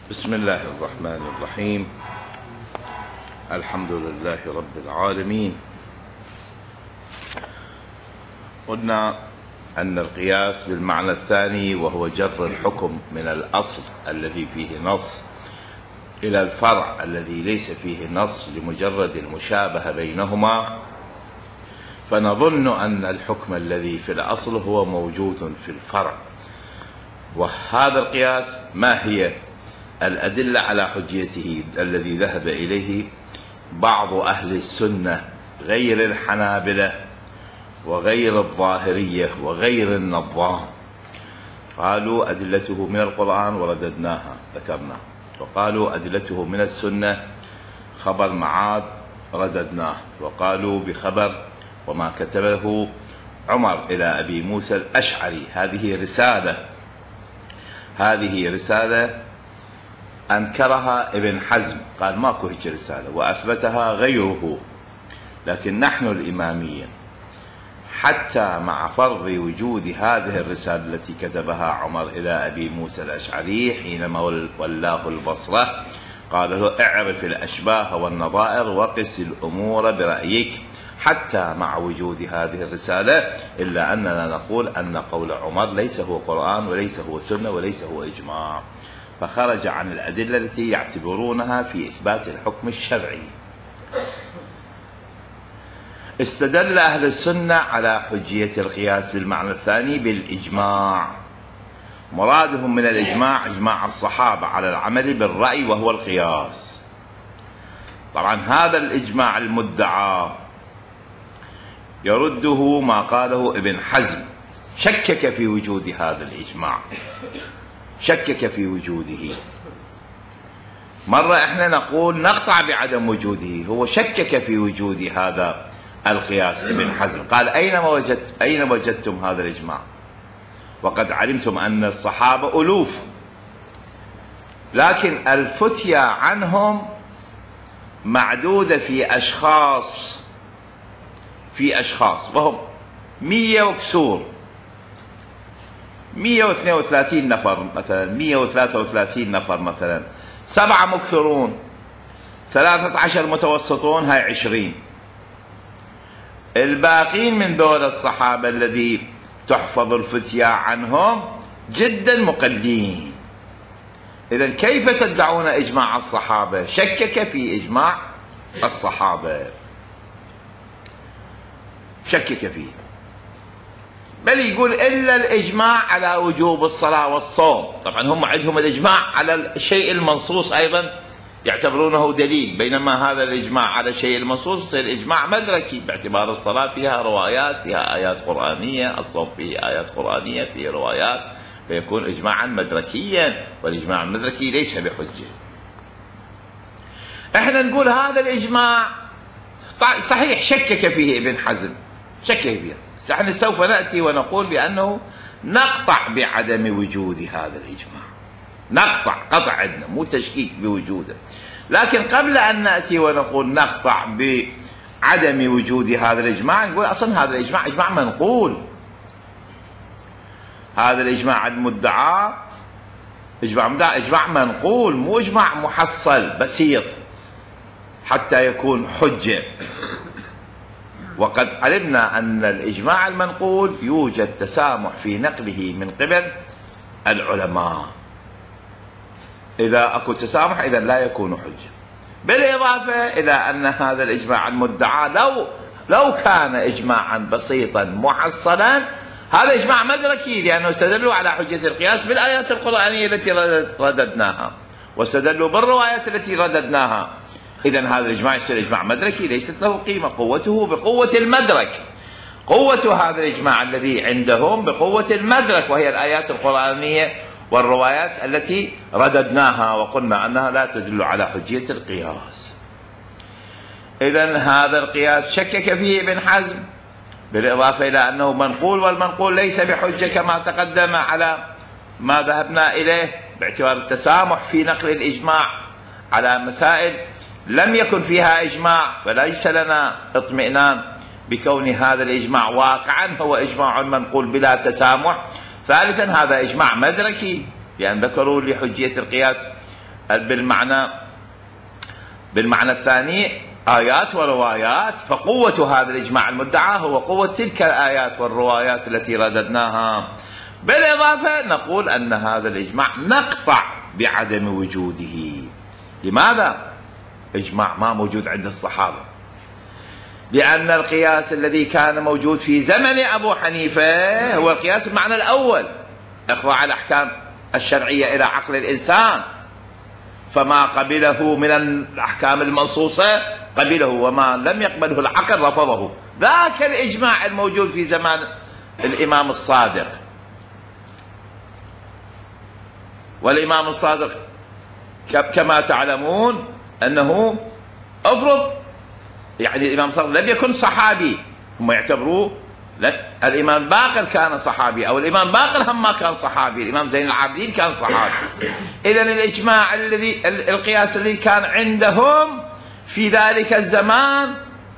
بسم الله الرحمن الرحيم. الحمد لله رب العالمين. قلنا أن القياس بالمعنى الثاني وهو جر الحكم من الأصل الذي فيه نص إلى الفرع الذي ليس فيه نص لمجرد المشابهة بينهما، فنظن أن الحكم الذي في الأصل هو موجود في الفرع. وهذا القياس ما هي الأدلة على حجيته الذي ذهب إليه بعض أهل السنة غير الحنابلة وغير الظاهرية وغير النظام؟ قالوا أدلته من القرآن ورددناها ذكرنا، وقالوا أدلته من السنة خبر معاذ رددناه، وقالوا بخبر وما كتبه عمر إلى أبي موسى الأشعري هذه رسالة أنكرها ابن حزم، قال ماكو هيك رسالة، وأثبتها غيره. لكن نحن الإمامية حتى مع فرض وجود هذه الرسالة التي كتبها عمر إلى أبي موسى الأشعري حينما ولاه البصرة، قال له اعرف الأشباه والنظائر وقس الأمور برأيك، حتى مع وجود هذه الرسالة إلا أننا نقول أن قول عمر ليس هو قرآن وليس هو سنة وليس هو إجماع، فخرج عن الأدلة التي يعتبرونها في إثبات الحكم الشرعي. استدل أهل السنة على حجية القياس بالمعنى الثاني بالإجماع. مرادهم من الإجماع إجماع الصحابة على العمل بالرأي وهو القياس. طبعا هذا الإجماع المدعى يرده ما قاله ابن حزم، شكك في وجود هذا الإجماع، شكك في وجوده. مرة احنا نقول نقطع بعدم وجوده، هو شكك في وجود هذا القياس. ابن حزم قال أين وجدتم هذا الإجماع؟ وقد علمتم أن الصحابة ألوف، لكن الفتيا عنهم معدودة في أشخاص وهم 100 وكسور، 132 نفر مثلا، 133 نفر مثلا، 7 مكثرون، 13 متوسطون، هاي 20. الباقين من دول الصحابة الذي تحفظ الفتيا عنهم جدا مقلين. إذن كيف تدعون إجماع الصحابة؟ شكك في إجماع الصحابة، شكك فيه، بل يقول إلا الإجماع على وجوب الصلاة والصوم. طبعا هم عندهم الإجماع على الشيء المنصوص أيضا يعتبرونه دليل، بينما هذا الإجماع على الشيء المنصوص يصير إجماع مدركي، باعتبار الصلاة فيها روايات، فيها آيات قرآنية، الصوم فيه آيات قرآنية، فيه روايات، فيكون إجماعا مدركيا، والإجماع المدركي ليس بحجة. احنا نقول هذا الإجماع صحيح شكك فيه ابن حزم، شكك فيه، نحن سوف نأتي ونقول بأنه نقطع بعدم وجود هذا الإجماع، نقطع قطع عندنا، مو تشكيك بوجوده. لكن قبل أن نأتي ونقول نقطع بعدم وجود هذا الإجماع، نقول أصلا هذا الإجماع إجماع منقول. هذا الإجماع المدعى إجماع منقول، مو إجماع محصل بسيط حتى يكون حجة. وقد علمنا أن الإجماع المنقول يوجد تسامح في نقله من قبل العلماء، إذا أكو تسامح إذا لا يكون حجة. بالإضافة إلى أن هذا الإجماع المدعى لو كان إجماعا بسيطا محصلا، هذا إجماع مدركي، لأنه استدلوا على حجة القياس بالآيات القرآنية التي رددناها، واستدلوا بالروايات التي رددناها. إذن هذا الإجماع يصير إجماع مدركي ليست له قيمة، قوته بقوة المدرك، قوة هذا الإجماع الذي عندهم بقوة المدرك، وهي الآيات القرآنية والروايات التي رددناها وقلنا أنها لا تدل على حجية القياس. إذن هذا القياس شكك فيه ابن حزم، بالإضافة إلى أنه منقول، والمنقول ليس بحجة كما تقدم على ما ذهبنا إليه، باعتبار التسامح في نقل الإجماع على مسائل لم يكن فيها إجماع، فليس لنا اطمئنان بكون هذا الإجماع واقعا هو إجماع منقول بلا تسامح. ثالثا هذا إجماع مدركي، لأن ذكروا لحجية القياس بالمعنى الثاني آيات وروايات، فقوة هذا الإجماع المدعى هو قوة تلك الآيات والروايات التي رددناها. بالإضافة نقول أن هذا الإجماع نقطع بعدم وجوده. لماذا؟ إجماع ما موجود عند الصحابة، لأن القياس الذي كان موجود في زمن أبو حنيفة هو القياس بالمعنى الأول، إخضاع الأحكام الشرعية إلى عقل الإنسان، فما قبله من الأحكام المنصوصة قبله، وما لم يقبله العقل رفضه. ذاك الإجماع الموجود في زمان الإمام الصادق. والإمام الصادق كما تعلمون أنه أفرض يعني الإمام الصادق لم يكن صحابي، هم يعتبروه الإمام باقر كان صحابي، أو الإمام باقر هم ما كان صحابي، الإمام زين العابدين كان صحابي. إذن الإجماع القياس الذي كان عندهم في ذلك الزمان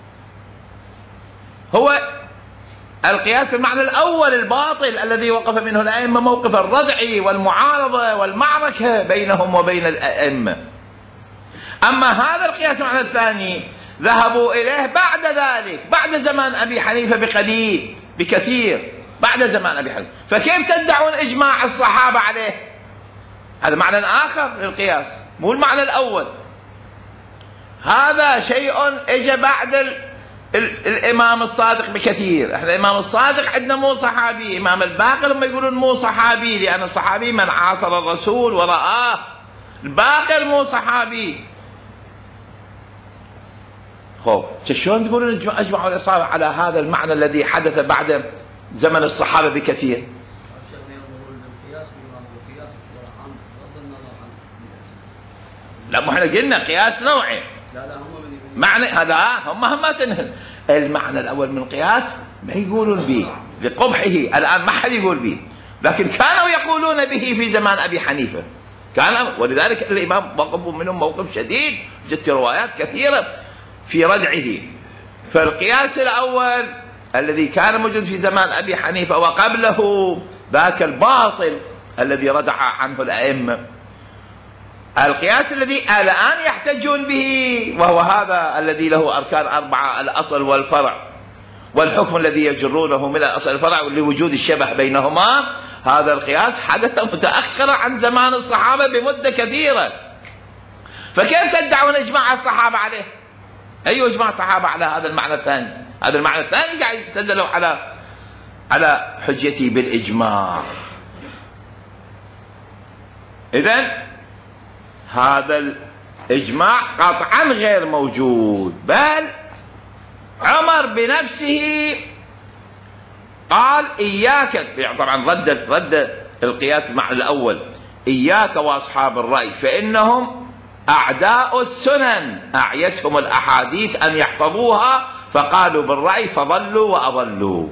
هو القياس بالمعنى الأول الباطل الذي وقف منه الأئمة موقف الردع والمعارضة والمعركة بينهم وبين الأئمة. أما هذا القياس بالمعنى الثاني ذهبوا إليه بعد ذلك، بعد زمان أبي حنيفة بكثير بعد زمان أبي حنيفة. فكيف تدعون إجماع الصحابة عليه؟ هذا معنى آخر للقياس، مو المعنى الأول. هذا شيء اجى بعد الإمام الصادق بكثير. احنا الإمام الصادق عندنا مو صحابي، إمام الباقر هم يقولون مو صحابي، لأن الصحابي من عاصر الرسول ورآه، الباقر مو صحابي. شلون تقولون اجمعوا الاصابع على هذا المعنى الذي حدث بعد زمن الصحابه بكثير؟ لا، ما احنا قلنا قياس نوعين. معنى هذا هم ما تنهل. المعنى الاول من القياس ما يقولون به لقبحه، الان ما حد يقول به، لكن كانوا يقولون به في زمان ابي حنيفه، ولذلك الامام وقفوا منهم موقف شديد، جت روايات كثيره في ردعه. فالقياس الأول الذي كان موجود في زمان أبي حنيفة وقبله ذاك الباطل الذي ردع عنه الأئمة. القياس الذي الآن يحتجون به وهو هذا الذي له أركان 4: الأصل والفرع، والحكم الذي يجرونه من الأصل والفرع لوجود الشبه بينهما. هذا القياس حدث متأخرا عن زمان الصحابة بمدة كثيرة. فكيف تدعون إجماع الصحابة عليه؟ أي إجماع الصحابة على هذا المعنى الثاني؟ هذا المعنى الثاني قاعد يستدلوا على حجتي بالإجماع. إذن هذا الإجماع قطعا غير موجود، بل عمر بنفسه قال إياك، طبعا رد القياس بالمعنى الأول، إياك وأصحاب الرأي فإنهم أعداء السنن، أعيتهم الأحاديث أن يحفظوها فقالوا بالرأي فضلوا وأضلوا.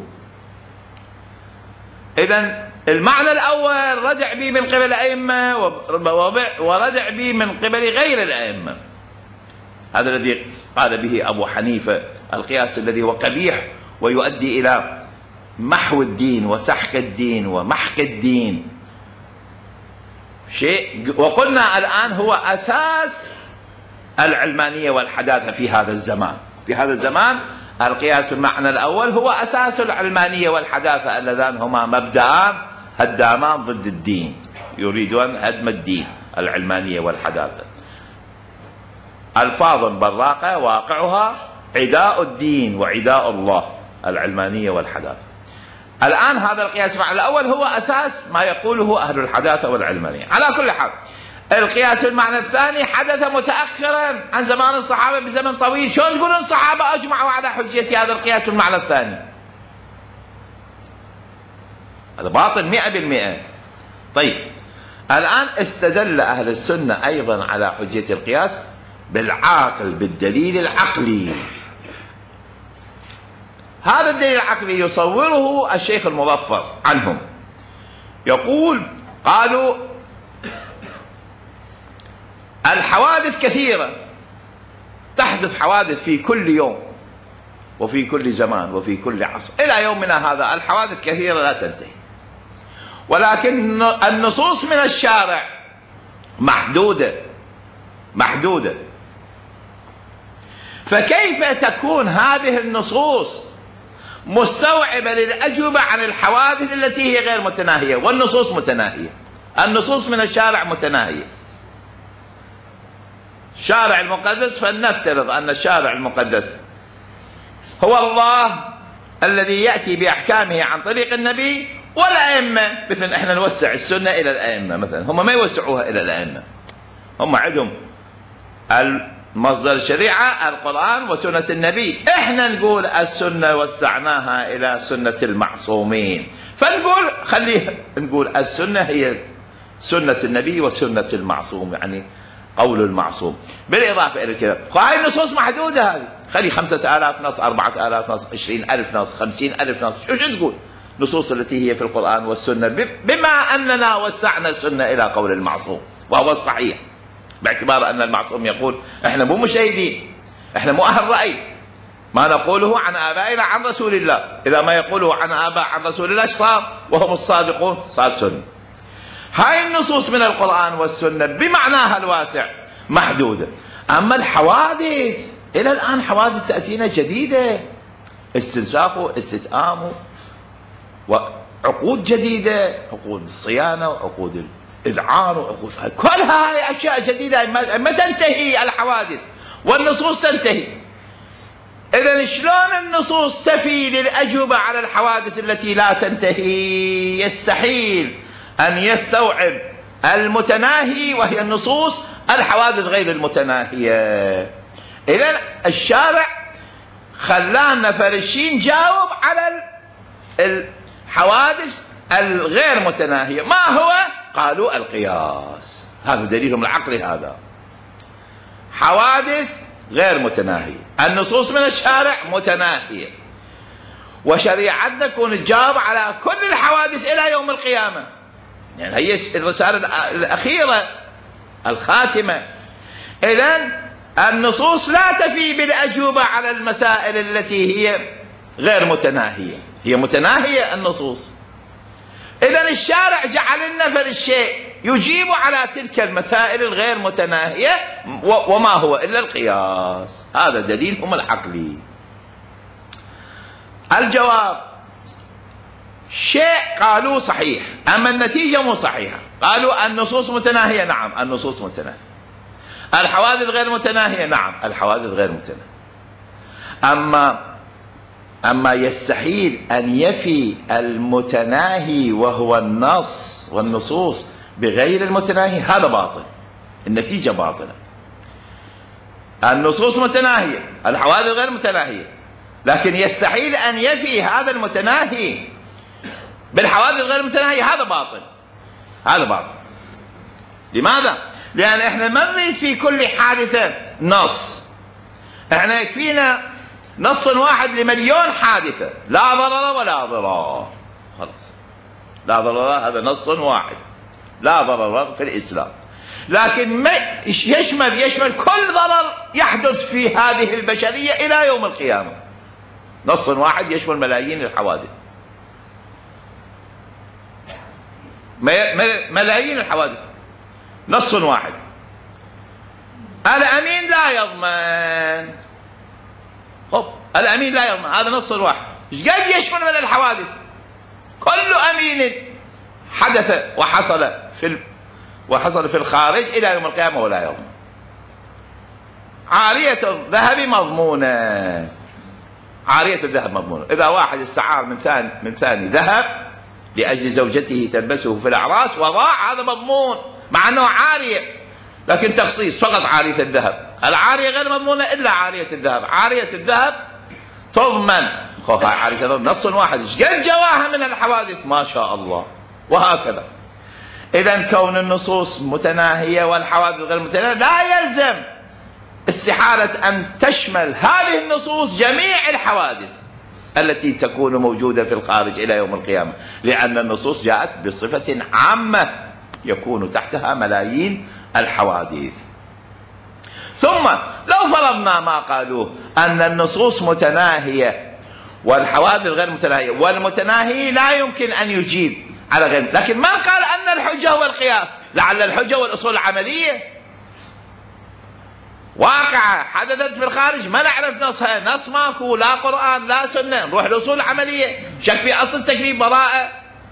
إذن المعنى الأول ردع به من قبل الأئمة وردع به من قبل غير الأئمة. هذا الذي قال به أبو حنيفة، القياس الذي هو قبيح ويؤدي إلى محو الدين وسحق الدين ومحق الدين. شيء وقلنا الآن هو أساس العلمانية والحداثة في هذا الزمان. في هذا الزمان القياس المعنى الأول هو أساس العلمانية والحداثة، اللذان هما مبدأان هدامان ضد الدين، يريدون هدم الدين، العلمانية والحداثة. ألفاظ براقة واقعها عداء الدين وعداء الله، العلمانية والحداثة. الآن هذا القياس المعنى الأول هو أساس ما يقوله أهل الحداثة والعلمانية. على كل حال القياس المعنى الثاني حدث متأخرا عن زمان الصحابة بزمن طويل. شلون تقولون الصحابة أجمعوا على حجية هذا القياس بالمعنى الثاني؟ هذا باطل 100%. طيب الآن استدل أهل السنة أيضا على حجية القياس بالعاقل، بالدليل العقلي. هذا الدليل العقلي يصوره الشيخ المظفر عنهم، يقول قالوا الحوادث كثيرة، تحدث حوادث في كل يوم وفي كل زمان وفي كل عصر إلى يومنا هذا، الحوادث كثيرة لا تنتهي، ولكن النصوص من الشارع محدودة محدودة. فكيف تكون هذه النصوص مستوعبة للأجوبة عن الحوادث التي هي غير متناهية؟ والنصوص متناهية، النصوص من الشارع متناهية. الشارع المقدس، فلنفترض أن الشارع المقدس هو الله الذي يأتي بأحكامه عن طريق النبي والأئمة. مثل إحنا نوسع السنة إلى الأئمة مثلا، هم ما يوسعوها إلى الأئمة، هم عندهم مصدر الشريعة القرآن وسنة النبي. إحنا نقول السنة وسعناها إلى سنة المعصومين، فنقول خليه نقول السنة هي سنة النبي وسنة المعصوم، يعني قول المعصوم، بالإضافة إلى كذا. فهذه النصوص محدودة، هذه خلي 5000 نص، 4000 نص، 20,000 نص، 50,000 نص، شو تقول؟ نصوص التي هي في القرآن والسنة، بما أننا وسعنا السنة إلى قول المعصوم وهو الصحيح، باعتبار أن المعصوم يقول إحنا مو مجتهدين، إحنا مو أهل رأي، ما نقوله عن آبائنا عن رسول الله، إذا ما يقوله عن آباء عن رسول الله صار وهم الصادقون، صار سنة. هاي النصوص من القرآن والسنة بمعناها الواسع محدودة. أما الحوادث، إلى الآن حوادث تأتينا جديدة، استنساخ واستتآم وعقود جديدة، عقود الصيانة وعقود الإذعان وعقود، كل هاي أشياء جديدة ما تنتهي الحوادث والنصوص تنتهي. إذن شلون النصوص تفي للأجوبة على الحوادث التي لا تنتهي؟ يستحيل أن يستوعب المتناهي وهي النصوص الحوادث غير المتناهية. إذن الشارع خلانا فرشين جاوب على الحوادث الغير متناهية. ما هو؟ قالوا القياس، هذا دليلهم العقلي، هذا حوادث غير متناهية، النصوص من الشارع متناهية، وشريعتنا تكون تجاوب على كل الحوادث إلى يوم القيامة. يعني هي الرسالة الأخيرة الخاتمة. إذن النصوص لا تفي بالأجوبة على المسائل التي هي غير متناهية، هي متناهية النصوص. إذن الشارع جعل لنا فالشيء يجيب على تلك المسائل الغير متناهية، وما هو إلا القياس، هذا دليلهم العقلي. الجواب شيء قالوا صحيح، أما النتيجة مو صحيحة. قالوا النصوص متناهية، نعم النصوص متناهية. الحوادث غير متناهية، نعم الحوادث غير متناهية. أما يستحيل أن يفي المتناهي وهو النص والنصوص بغير المتناهي، هذا باطل، النتيجة باطلة. النصوص متناهية، الحوادث غير متناهية، لكن يستحيل أن يفي هذا المتناهي بالحوادث غير متناهية، هذا باطل، هذا باطل. لماذا؟ لأن احنا ما نريد في كل حادثة نص، احنا يكفينا نص واحد لمليون حادثة، لا ضرر ولا ضرار، خلاص، لا ضرر، هذا نص واحد، لا ضرر في الإسلام. لكن ما يشمل كل ضرر يحدث في هذه البشرية إلى يوم القيامة. نص واحد يشمل ملايين الحوادث، ملايين الحوادث، نص واحد. الأمين لا يضمن، الأمين لا يضمن، هذا نص واحد. ايش قد يشمل من الحوادث؟ كل أمين حدث وحصل في الخارج إلى يوم القيامة ولا يضمن. عارية الذهب مضمونة، عارية الذهب مضمونة. إذا واحد استعار من ثاني ذهب لأجل زوجته تلبسه في الأعراس وضاع، هذا مضمون مع أنه عارية، لكن تخصيص فقط عارية الذهب. العارية غير مضمونة إلا عارية الذهب، عارية الذهب تضمن. عارية الذهب نص واحد، ايش قد جواها من الحوادث، ما شاء الله، وهكذا. إذن كون النصوص متناهية والحوادث غير متناهية لا يلزم استحالة أن تشمل هذه النصوص جميع الحوادث التي تكون موجودة في الخارج إلى يوم القيامة، لأن النصوص جاءت بصفة عامة يكون تحتها ملايين الحوادث. ثم لو فرضنا ما قالوه أن النصوص متناهية والحوادث غير متناهية، والمتناهي لا يمكن أن يجيب على غير، لكن من قال أن الحجة هو القياس؟ لعل الحجة والأصول العملية، واقعة حدثت في الخارج ما نعرف نصها، نص ماكو، لا قرآن لا سنة، نروح الأصول العملية، شك في أصل تكليف، براءة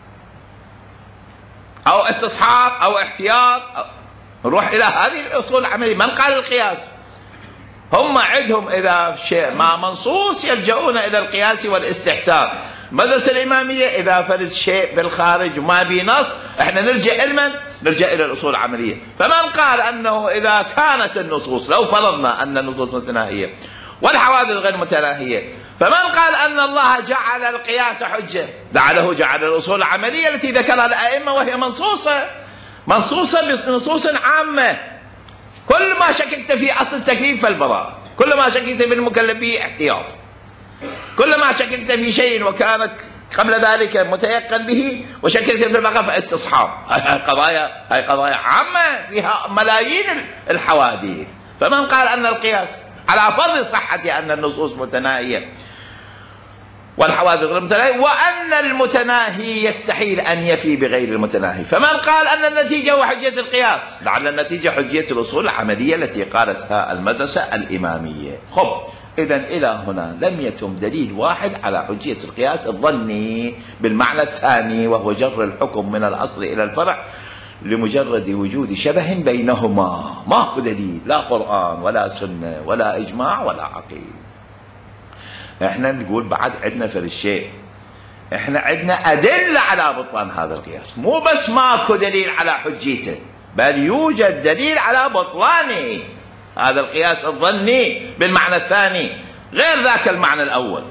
أو استصحاب أو احتياط، نروح إلى هذه الأصول العملية. من قال القياس؟ هم عندهم إذا شيء ما منصوص يلجؤون إلى القياس والاستحسان. المدرسة الإمامية إذا فرد شيء بالخارج وما بي نص، احنا نلجأ نرجع إلى الأصول العملية. فمن قال أنه إذا كانت النصوص، لو فرضنا أن النصوص متناهية والحوادث غير متناهية، فمن قال أن الله جعل القياس حجة، جعل الأصول العملية التي ذكرها الأئمة وهي منصوصة بنصوص عامة. كل ما شككت في أصل التكليف فالبراءة، كل ما شككت في المكلف به احتياط، كل ما شككت في شيء وكانت قبل ذلك متيقن به وشككت في البقاء فاستصحاب. هاي قضايا عامة فيها ملايين الحوادث. فمن قال أن القياس على فرض صحة أن النصوص متناهية والحوادث غير متناهية، وأن المتناهي يستحيل أن يفي بغير المتناهي، فمن قال أن النتيجة هو حجية القياس، لعل النتيجة حجية الأصول العملية التي قالتها المدرسة الإمامية. خب، إذن إلى هنا لم يتم دليل واحد على حجية القياس الظني بالمعنى الثاني، وهو جر الحكم من الأصل إلى الفرع لمجرد وجود شبه بينهما. ما هو دليل، لا قرآن ولا سنة ولا إجماع ولا عقيل. احنا نقول بعد عندنا في الشيء، احنا عندنا أدلة على بطلان هذا القياس، مو بس ماكو دليل على حجيته، بل يوجد دليل على بطلانه، هذا القياس الظني بالمعنى الثاني غير ذاك المعنى الأول،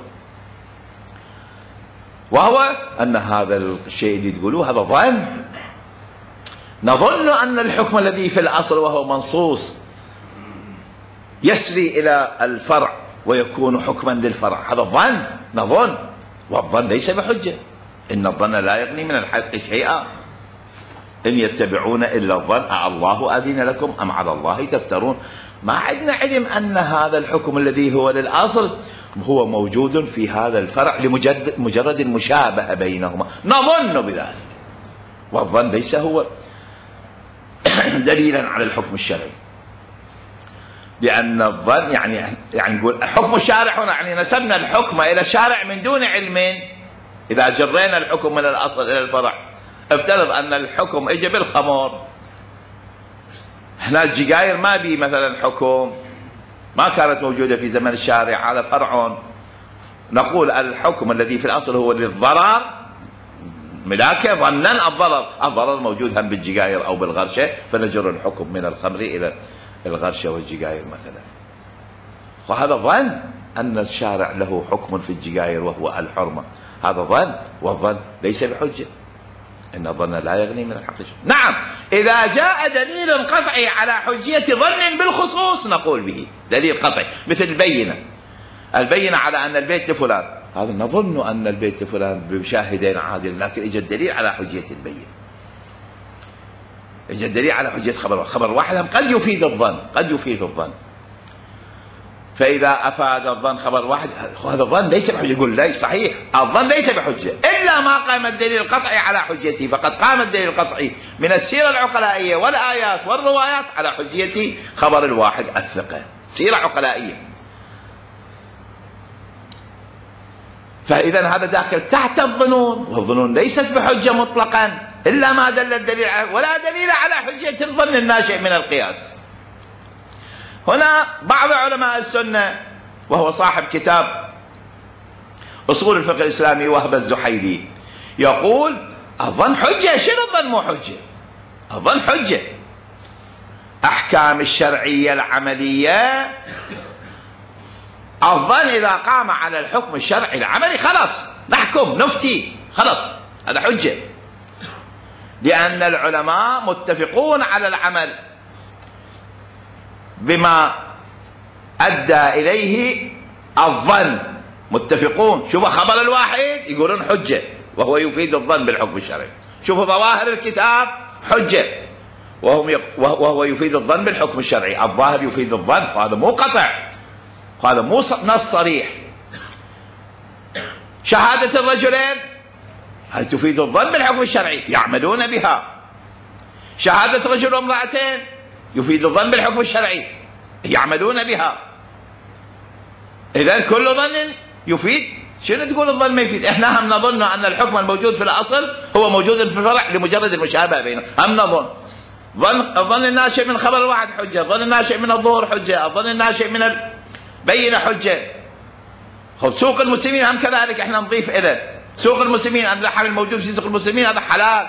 وهو أن هذا الشيء اللي تقولوه هذا ظن. نظن أن الحكم الذي في الأصل وهو منصوص يسري إلى الفرع ويكون حكما للفرع، هذا ظن، نظن، والظن ليس بحجة. إن الظن لا يغني من الحق شيئا، إن يتبعون إلا الظن الله أذن لكم أم على الله تفترون. ما عندنا علم أن هذا الحكم الذي هو للأصل هو موجود في هذا الفرع لمجرد المشابهة بينهما، نظن بذلك، والظن ليس هو دليلا على الحكم الشرعي. لأن الظن يعني نقول حكم الشارع هنا، يعني نسبنا الحكم إلى الشارع من دون علم. إذا جرينا الحكم من الأصل إلى الفرع، افترض أن الحكم اجى بالخمر، هنا الجزائر ما بي مثلا حكم، ما كانت موجودة في زمن الشارع، هذا فرع. نقول الحكم الذي في الأصل هو للضرر، ملاكه ظنا الضرر موجود هم بالجزائر أو بالغرشة، فنجر الحكم من الخمر إلى الغرشة والجزائر مثلا. وهذا ظن أن الشارع له حكم في الجزائر وهو الحرمة، هذا ظن، والظن ليس بحجة. إن الظن لا يغني من الحق شيئا. نعم، إذا جاء دليل قطعي على حجية ظن بالخصوص نقول به دليل قطعي، مثل البينة على أن البيت لفلان، هذا نظن أن البيت لفلان بشاهدين عادل، لكن إجا الدليل على حجية البينة، إجا الدليل على حجية خبر واحد قد يفيد الظن، فإذا أفاد الظن خبر واحد هذا الظن ليس بحجة. يقول ليس صحيح، الظن ليس بحجة إلا ما قام الدليل القطعي على حجته، فقد قام الدليل القطعي من السيرة العقلائية والآيات والروايات على حجية خبر الواحد الثقة، سيرة عقلائية. فإذا هذا داخل تحت الظنون، والظنون ليست بحجة مطلقا إلا ما دل الدليل على، ولا دليل على حجية الظن الناشئ من القياس. هنا بعض علماء السنة وهو صاحب كتاب أصول الفقه الإسلامي وهب الزحيلي يقول الظن حجة. شنو الظن مو حجة؟ الظن حجة. أحكام الشرعية العملية، الظن إذا قام على الحكم الشرعي العملي خلاص نحكم نفتي، خلاص هذا حجة، لأن العلماء متفقون على العمل بما أدى إليه الظن، متفقون. شوفوا خبر الواحد يقولون حجة وهو يفيد الظن بالحكم الشرعي، شوفوا ظواهر الكتاب حجة وهو يفيد الظن بالحكم الشرعي، الظاهر يفيد الظن، وهذا مو قطع، هذا مو نص صريح. شهادة الرجلين هل تفيد الظن بالحكم الشرعي؟ يعملون بها. شهادة رجل وامرأتين يفيد الظن بالحكم الشرعي، يعملون بها. إذن كل ظن يفيد. شنو تقول الظن ما يفيد؟ احنا هم نظن أن الحكم الموجود في الأصل هو موجود في الفرع لمجرد المشابهة بينهم، هم نظن. الظن الناشئ من خبر الواحد حجة، الظن الناشئ من الظهور حجة، الظن الناشئ من البينة حجة. خذ سوق المسلمين هم كذلك، احنا نضيف إلى سوق المسلمين أن اللحم الموجود في سوق المسلمين هذا حلال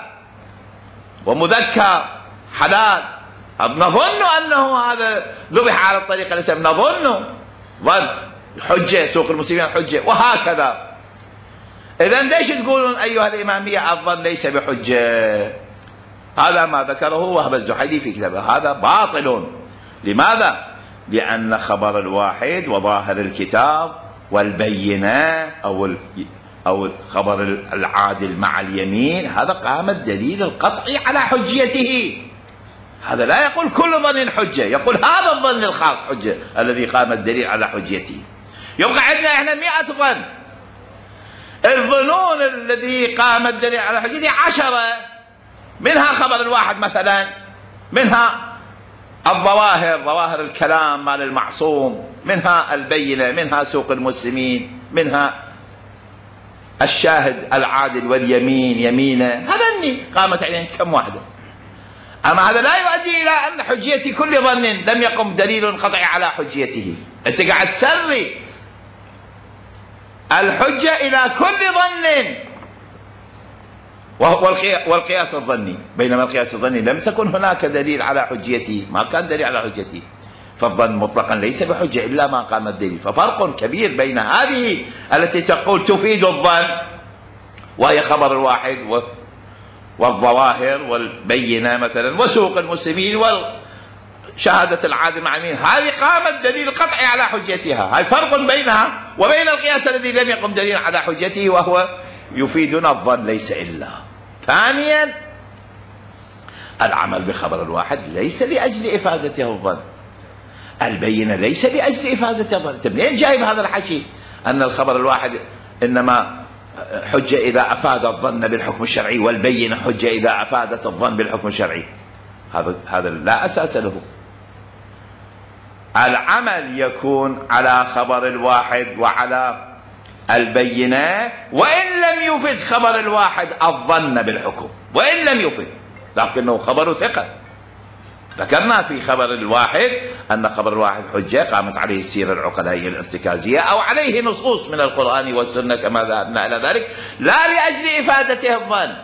ومذكر حلال، نظن أنه هذا ذبح على الطريقة التي نظن ظن حجة، سوق المسلمين حجة، وهكذا. إذن ليش تقولون أيها الإمامية الظن ليس بحجة؟ هذا ما ذكره وهب الزحيلي في كتابه، هذا باطل. لماذا؟ لأن خبر الواحد وظاهر الكتاب والبينة أو الخبر العادل مع اليمين هذا قام الدليل القطعي على حجيته. هذا لا يقول كل ظن حجة، يقول هذا الظن الخاص حجة الذي قام الدليل على حجيته. يبقى عندنا احنا 100 ظن، الظنون الذي قام الدليل على حجيته 10، منها خبر الواحد مثلا، منها الظواهر، ظواهر الكلام مال المعصوم، منها البينة، منها سوق المسلمين، منها الشاهد العادل واليمين يمينه. هذا قامت عليه كم واحدة. أما هذا لا يؤدي إلى أن حجية كل ظن لم يقم دليل قطعي على حجيته. أنت قاعد تسري الحجة إلى كل ظن والقياس الظني، بينما القياس الظني لم تكن هناك دليل على حجيته، ما كان دليل على حجيته، فالظن مطلقا ليس بحجة إلا ما قام الدليل. ففرق كبير بين هذه التي تقول تفيد الظن وهي خبر الواحد والظواهر والبينة مثلا وسوق المسلمين وشهادة العادل مع اليمين، هذه قام الدليل القطعي على حجتها. هاي فرق بينها وبين القياس الذي لم يقم دليل على حجته وهو يفيدنا الظن ليس إلا. ثانيا العمل بخبر الواحد ليس لأجل إفادته الظن، البينة ليس لأجل إفادته الظن. أنت منين جايب هذا الحكي أن الخبر الواحد إنما حجة إذا أفاد الظن بالحكم الشرعي والبينة حجة إذا أفادت الظن بالحكم الشرعي؟ هذا لا أساس له. العمل يكون على خبر الواحد وعلى البينة وإن لم يفد خبر الواحد الظن بالحكم، وإن لم يفد، لكنه خبر ثقة. ذكرنا في خبر الواحد أن خبر الواحد حجة قامت عليه السيرة العقلائية الارتكازية أو عليه نصوص من القرآن والسنة كما ذهبنا إلى ذلك، لا لأجل إفادته الظن،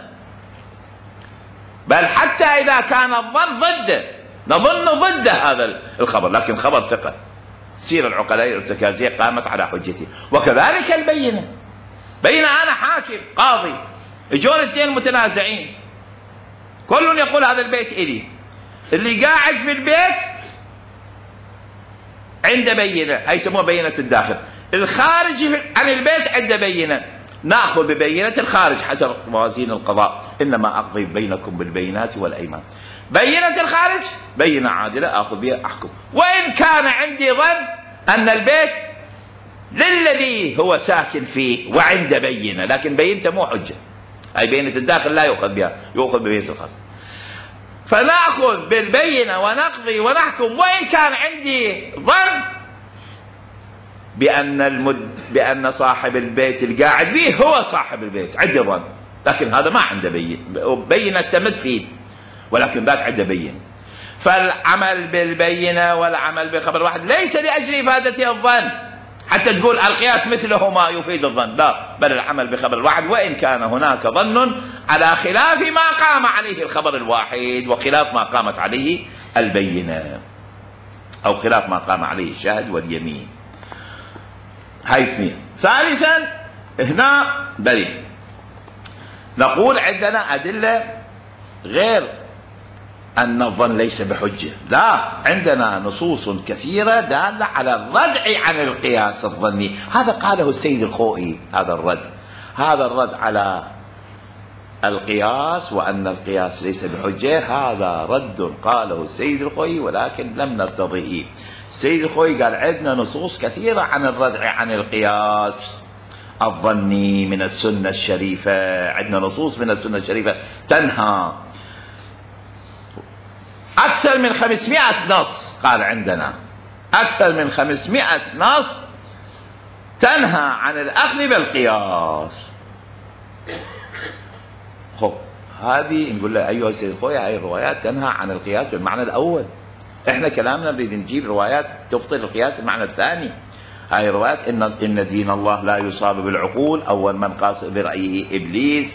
بل حتى إذا كان الظن ضده، نظن ضد هذا الخبر، لكن خبر ثقة. السيرة العقلائية الارتكازية قامت على حجته. وكذلك البينة، بين أنا حاكم قاضي، يجون اثنين متنازعين، كل يقول هذا البيت إلي، اللي قاعد في البيت عنده بينة، هي يسموها بينة الداخل، الخارج عن البيت عنده بينة، نأخذ ببينة الخارج حسب موازين القضاء، إنما أقضي بينكم بالبينات والأيمان. بينة الخارج بينة عادلة آخذ بها أحكم، وإن كان عندي ظن أن البيت للذي هو ساكن فيه وعنده بينة، لكن بينته مو حجة، أي بينة الداخل لا يؤخذ بها، يؤخذ ببينة الخارج. فنأخذ بالبينة ونقضي ونحكم وإن كان عندي ظن بأن صاحب البيت القاعد فيه هو صاحب البيت، عندي ظن، لكن هذا ما عنده بينة تمد فيه، ولكن ذاك عنده بينة. فالعمل بالبينة والعمل بخبر واحد ليس لأجل إفادة الظن حتى تقول القياس مثلهما يفيد الظن، لا، بل العمل بخبر الواحد وإن كان هناك ظن على خلاف ما قام عليه الخبر الواحد وخلاف ما قامت عليه البينة، أو خلاف ما قام عليه الشاهد واليمين. هاي اثنين. ثالثا هنا بلي نقول عندنا أدلة غير أن الظن ليس بحجة، لا، عندنا نصوص كثيرة دالة على الردع عن القياس الظني. هذا قاله السيد الخوئي، هذا الرد على القياس وأن القياس ليس بحجة، هذا رد قاله السيد الخوئي ولكن لم نرتضيه. السيد الخوئي قال عندنا نصوص كثيرة عن الردع عن القياس الظني من السنة الشريفة، عندنا نصوص من السنة الشريفة تنهى، أكثر من 500 نص قال عندنا أكثر من 500 نص تنهى عن الأخذ بالقياس. خب هذه نقول له أيها السيد خويا هاي الروايات تنهى عن القياس بالمعنى الأول، إحنا كلامنا نريد نجيب روايات تبطل القياس بالمعنى الثاني. هاي روايات إن دين الله لا يصاب بالعقول، أول من قاس برأيه إبليس.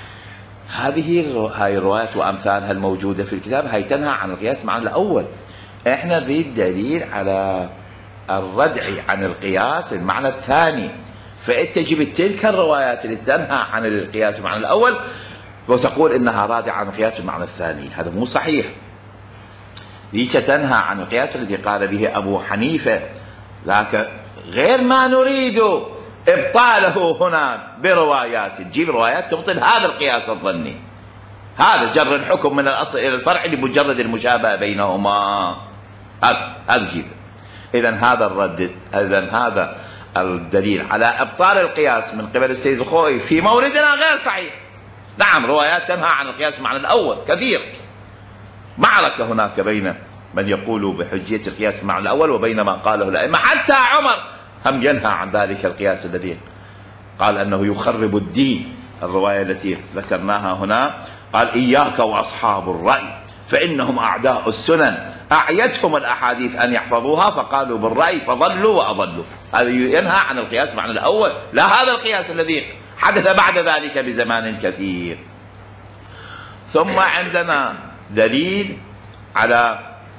هاي الروايات وأمثالها الموجودة في الكتاب هاي تنهى عن القياس بالمعنى الأول. إحنا نريد دليل على الردع عن القياس بالمعنى الثاني، فأنت جبت تلك الروايات اللي تنهى عن القياس بالمعنى الأول وتقول إنها رادعة عن القياس بالمعنى الثاني، هذا مو صحيح. ليش تنهى عن القياس الذي قال به أبو حنيفة، لكن غير ما نريد إبطاله هنا بروايات، تجيب روايات تبطل هذا القياس الظني، هذا جر الحكم من الأصل إلى الفرع لمجرد المشابهة بينهما، هذا جيب. إذن هذا الرد، إذن هذا الدليل على إبطال القياس من قبل السيد الخوئي في موردنا غير صحيح. نعم روايات تنهى عن القياس بالمعنى الأول كثير، معركة هناك بين من يقول بحجية القياس بالمعنى الأول وبين ما قاله الأئمة، حتى عمر هم ينهى عن ذلك القياس الذي قال أنه يخرب الدين. الرواية التي ذكرناها هنا قال إياك وأصحاب الرأي فإنهم أعداء السنن، أعيتهم الأحاديث أن يحفظوها فقالوا بالرأي فضلوا وأضلوا. هذا ينهى عن القياس بالمعنى الأول، لا هذا القياس الذي حدث بعد ذلك بزمان كثير. ثم عندنا دليل على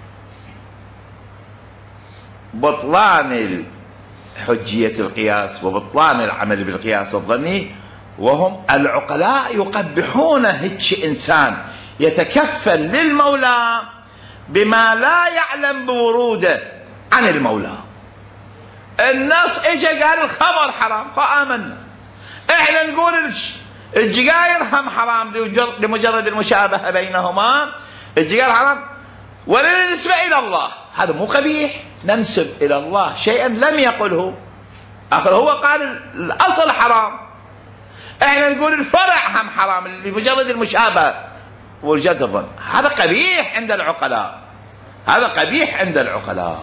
بطلان حجية القياس وبطلان العمل بالقياس الظني، وهم العقلاء يقبحون هيك إنسان يتكفل للمولى بما لا يعلم بوروده عن المولى. النص اجى قال الخمر حرام فآمنا، احنا نقول الجقاير هم حرام لمجرد المشابهة بينهما، الجقاير حرام ولنسبة إلى الله، هذا مو قبيح، ننسب إلى الله شيئا لم يقله آخر، هو قال الأصل حرام، احنا نقول الفرع هم حرام لمجرد المشابهة وجهة الظن، هذا قبيح عند العقلاء، هذا قبيح عند العقلاء.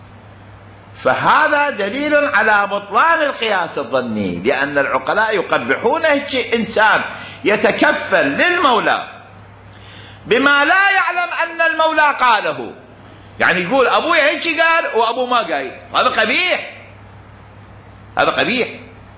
فهذا دليل على بطلان القياس الظني، لأن العقلاء يقبحون إنسان يتكفل للمولى بما لا يعلم أن المولى قاله، يعني يقول أبوي هيك قال وأبو ما قايل، هذا قبيح، هذا قبيح.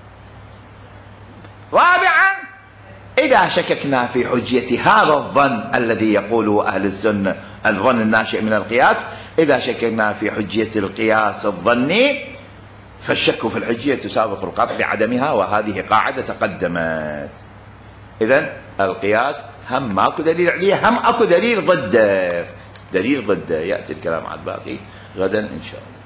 رابعا إذا شككنا في حجية هذا الظن الذي يقوله أهل السنة، الظن الناشئ من القياس، إذا شككنا في حجية القياس الظني فالشك في الحجية تسابق القطع بعدمها، وهذه قاعدة تقدمت. إذن القياس هم ماكو دليل عليه، هم أكو دليل ضده، دليل ضده. يأتي الكلام على الباقي غدا إن شاء الله.